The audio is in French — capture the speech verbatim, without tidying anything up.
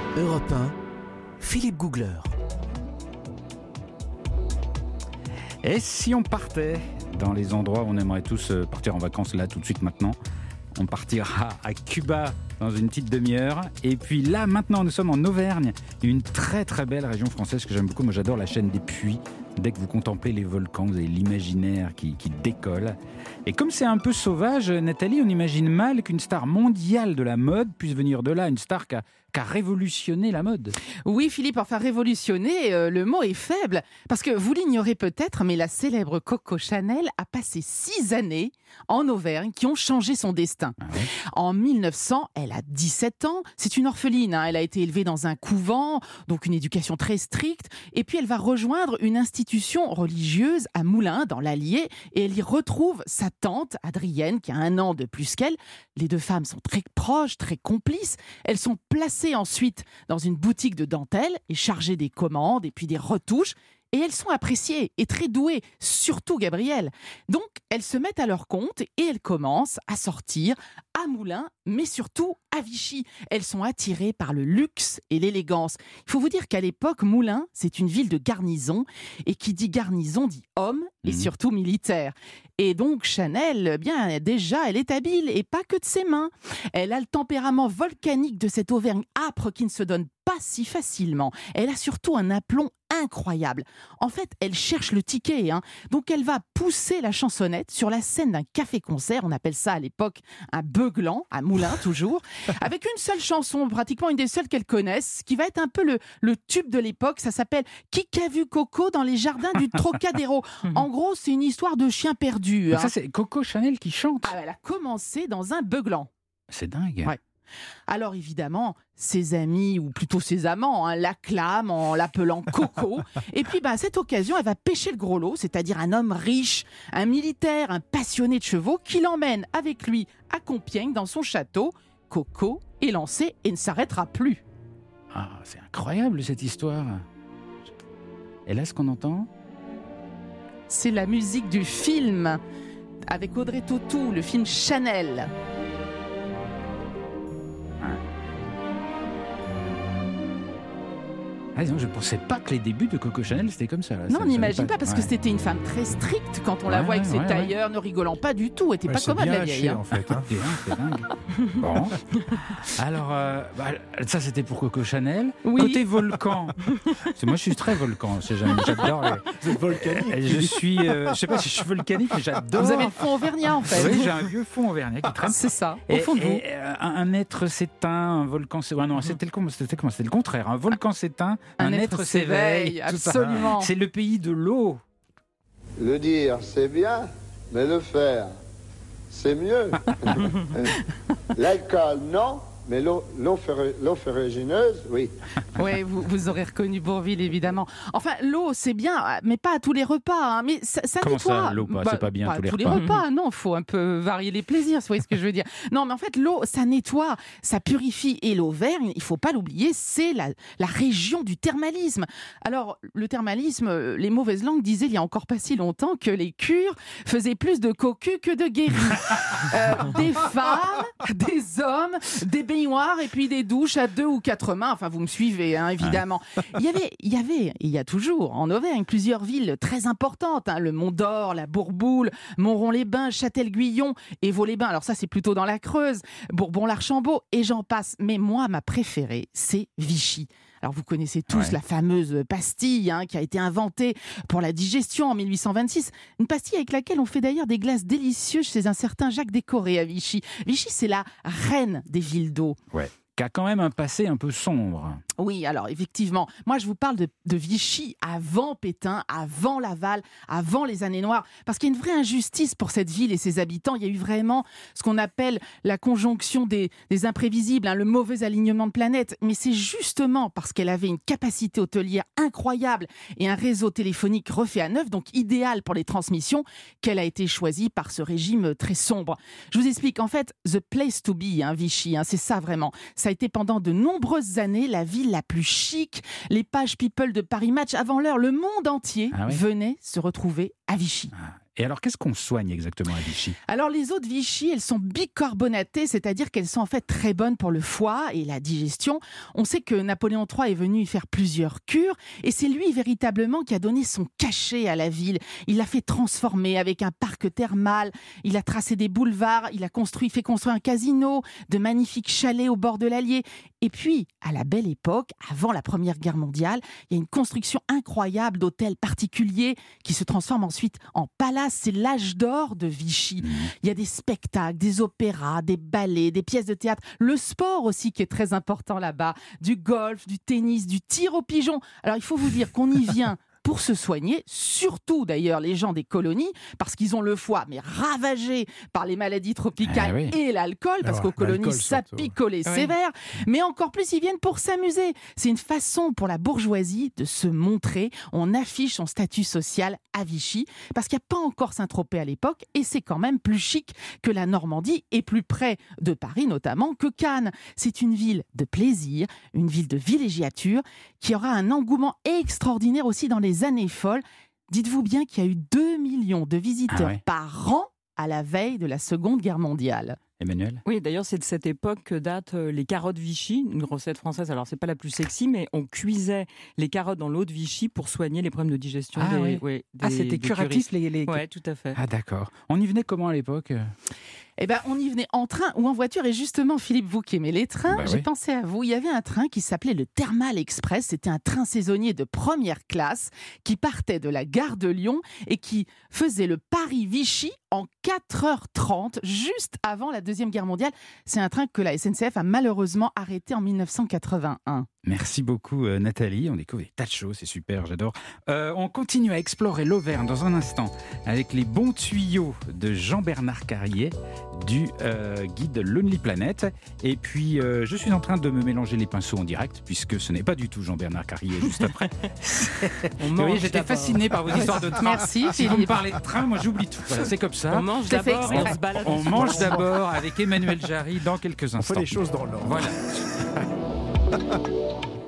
Europe un, Philippe Googler. Et si on partait dans les endroits où on aimerait tous partir en vacances là tout de suite maintenant, on partira à Cuba dans une petite demi-heure. Et puis là maintenant nous sommes en Auvergne, une très très belle région française que j'aime beaucoup. Moi j'adore la chaîne des Puys. Dès que vous contemplez les volcans, vous avez l'imaginaire qui, qui décolle. Et comme c'est un peu sauvage, Nathalie, on imagine mal qu'une star mondiale de la mode puisse venir de là, une star qui a, qui a révolutionné la mode. Oui, Philippe, enfin révolutionner, euh, le mot est faible, parce que vous l'ignorez peut-être, mais la célèbre Coco Chanel a passé six années en Auvergne qui ont changé son destin. Ah ouais. En mille neuf cents, elle a dix-sept ans, c'est une orpheline, hein. Elle a été élevée dans un couvent, donc une éducation très stricte, et puis elle va rejoindre une institution religieuse à Moulins, dans l'Allier, et elle y retrouve sa tante, Adrienne, qui a un an de plus qu'elle. Les deux femmes sont très proches, très complices. Elles sont placées ensuite dans une boutique de dentelle et chargées des commandes et puis des retouches. Et elles sont appréciées et très douées, surtout Gabrielle. Donc, elles se mettent à leur compte et elles commencent à sortir à Moulins, mais surtout à Vichy. Elles sont attirées par le luxe et l'élégance. Il faut vous dire qu'à l'époque, Moulins, c'est une ville de garnison. Et qui dit garnison dit homme et mmh. surtout militaire. Et donc, Chanel, bien déjà, elle est habile et pas que de ses mains. Elle a le tempérament volcanique de cette Auvergne âpre qui ne se donne pas si facilement. Elle a surtout un aplomb incroyable. En fait, elle cherche le ticket, hein. Donc elle va pousser la chansonnette sur la scène d'un café-concert, on appelle ça à l'époque un beuglant, à Moulins toujours, avec une seule chanson, pratiquement une des seules qu'elle connaisse, qui va être un peu le, le tube de l'époque. Ça s'appelle « Qui qu'a vu Coco dans les jardins du Trocadéro ». En gros, c'est une histoire de chien perdu. Donc hein. ça c'est Coco Chanel qui chante. Ah, elle a commencé dans un beuglant. C'est dingue. Ouais. Alors évidemment, ses amis, ou plutôt ses amants, hein, l'acclament en l'appelant Coco. Et puis bah, à cette occasion, elle va pêcher le gros lot, c'est-à-dire un homme riche, un militaire, un passionné de chevaux, qui l'emmène avec lui à Compiègne, dans son château. Coco est lancée et ne s'arrêtera plus. Ah, c'est incroyable cette histoire. Et là, ce qu'on entend, C'est la musique du film, avec Audrey Tautou, le film Chanel. ah, disons, je ne pensais pas que les débuts de Coco Chanel c'était comme ça. Là. Non, Ça- on n'imagine pas, parce ouais. que c'était une femme très stricte quand on la Ouais, voit avec ses ouais, ouais. tailleurs, ne rigolant pas du tout. Elle était Elle pas s'est commode bien la hachée, vieille. hein. en fait. Hein. C'est dingue, c'est dingue. Bon. Alors, euh, bah, ça c'était pour Coco Chanel. Oui. Côté volcan, parce que moi je suis très volcan, je sais jamais, j'adore. les- Vous êtes volcanique. Et je suis, euh, je sais pas si je suis volcanique, mais j'adore. Vous avez le fond auvergnat en fait. Oui, j'ai un vieux fond auvergnat qui traîne. C'est ça, au Et- fond de vous. et, euh, un, un être s'éteint, un volcan s'éteint. Ouais, non, c'était le, com- c'était comment C'était le contraire. Un volcan s'éteint, un, être s'éveille. Tout ça. Absolument. C'est le pays de l'eau. Le dire, c'est bien, mais le faire, c'est mieux. L'alcool, non, mais l'eau, l'eau, ferru- l'eau ferrugineuse, oui. Oui, vous, vous aurez reconnu Bourvil, évidemment. Enfin, l'eau, c'est bien, mais pas à tous les repas. hein. Mais ça, ça Comment nettoie. ça, l'eau, pas- c'est pas bien à à tous les tous les repas. repas. Non, il faut un peu varier les plaisirs, vous voyez ce que je veux dire. Non, mais en fait, l'eau, ça nettoie, ça purifie. Et l'Auvergne, il faut pas l'oublier, c'est la, la région du thermalisme. Alors, le thermalisme, euh, les mauvaises langues disaient il y a encore pas si longtemps que les cures faisaient plus de cocu que de guéris. Euh, des femmes, des hommes, des baignoires et puis des douches à deux ou quatre mains. Enfin, vous me suivez, hein, évidemment. Il y avait, il y avait, et il y a toujours en Auvergne plusieurs villes très importantes. hein, le Mont d'Or, la Bourboule, Montron-les-Bains, Châtel-Guyon et Vaux-les-Bains. Alors ça, c'est plutôt dans la Creuse, Bourbon-l'Archambault et j'en passe. Mais moi, ma préférée, c'est Vichy. Alors vous connaissez tous Ouais. la fameuse pastille hein, qui a été inventée pour la digestion en mille huit cent vingt-six. Une pastille avec laquelle on fait d'ailleurs des glaces délicieuses chez un certain Jacques Décoré à Vichy. Vichy, c'est la reine des villes d'eau. Ouais. Qui a quand même un passé un peu sombre. Oui, alors effectivement, moi je vous parle de, de Vichy avant Pétain, avant Laval, avant les années noires, parce qu'il y a une vraie injustice pour cette ville et ses habitants. Il y a eu vraiment ce qu'on appelle la conjonction des, des imprévisibles, hein, le mauvais alignement de planètes. Mais c'est justement parce qu'elle avait une capacité hôtelière incroyable et un réseau téléphonique refait à neuf, donc idéal pour les transmissions, qu'elle a été choisie par ce régime très sombre. Je vous explique, en fait, the place to be, hein, Vichy, hein, c'est ça vraiment. Ça a été pendant de nombreuses années la ville la plus chic. Les pages People de Paris Match, avant l'heure, le monde entier Ah oui venait se retrouver à Vichy. Ah. Et alors, qu'est-ce qu'on soigne exactement à Vichy ? Alors les eaux de Vichy, elles sont bicarbonatées, c'est-à-dire qu'elles sont en fait très bonnes pour le foie et la digestion. On sait que Napoléon trois est venu y faire plusieurs cures et c'est lui véritablement qui a donné son cachet à la ville. Il l'a fait transformer avec un parc thermal, il a tracé des boulevards, il a construit, fait construire un casino, de magnifiques chalets au bord de l'Allier. Et puis, à la belle époque, avant la Première Guerre mondiale, il y a une construction incroyable d'hôtels particuliers qui se transforment ensuite en palaces. C'est l'âge d'or de Vichy. Il y a des spectacles, des opéras, des ballets, des pièces de théâtre, le sport aussi qui est très important là-bas, du golf, du tennis, du tir au pigeon. Alors il faut vous dire qu'on y vient pour se soigner, surtout d'ailleurs les gens des colonies, parce qu'ils ont le foie mais ravagé par les maladies tropicales ah oui. et l'alcool, parce Alors, qu'aux colonies l'alcool, ça surtout. picolait Oui. sévère, mais encore plus ils viennent pour s'amuser. C'est une façon pour la bourgeoisie de se montrer, on affiche son statut social à Vichy, parce qu'il n'y a pas encore Saint-Tropez à l'époque, et c'est quand même plus chic que la Normandie, et plus près de Paris notamment que Cannes. C'est une ville de plaisir, une ville de villégiature, qui aura un engouement extraordinaire aussi dans les années folles. Dites-vous bien qu'il y a eu deux millions de visiteurs Ah ouais. par an à la veille de la Seconde Guerre mondiale. Emmanuel ? Oui, d'ailleurs, c'est de cette époque que datent euh, les carottes Vichy, une recette française. Alors, c'est pas la plus sexy, mais on cuisait les carottes dans l'eau de Vichy pour soigner les problèmes de digestion Ah des, oui. ouais, Ah, des- c'était des curatif curistes. les... les... Ouais, tout à fait. Ah d'accord. On y venait comment à l'époque ? Eh ben, on y venait en train ou en voiture. Et justement, Philippe, vous qui aimez les trains, Bah j'ai oui. pensé à vous. Il y avait un train qui s'appelait le Thermal Express. C'était un train saisonnier de première classe qui partait de la gare de Lyon et qui faisait le Paris-Vichy en quatre heures trente, juste avant la Deuxième Guerre mondiale. C'est un train que la S N C F a malheureusement arrêté en mille neuf cent quatre-vingt-un. Merci beaucoup euh, Nathalie, on découvre des tas de choses, c'est super, j'adore. Euh, on continue à explorer l'Auvergne dans un instant avec les bons tuyaux de Jean-Bernard Carrier du euh, guide Lonely Planet. Et puis euh, je suis en train de me mélanger les pinceaux en direct puisque ce n'est pas du tout Jean-Bernard Carrier juste après. On Vous mange voyez, j'étais d'abord. fasciné par vos histoires de train. Merci, Si vous me Philippe. parlez de train, moi j'oublie tout. Voilà, c'est comme ça. On mange Je l'ai fait d'abord et exprès. on se balade. On ensuite. mange d'abord avec Emmanuel Jarry dans quelques On instants. fait les choses dans l'ordre. Voilà.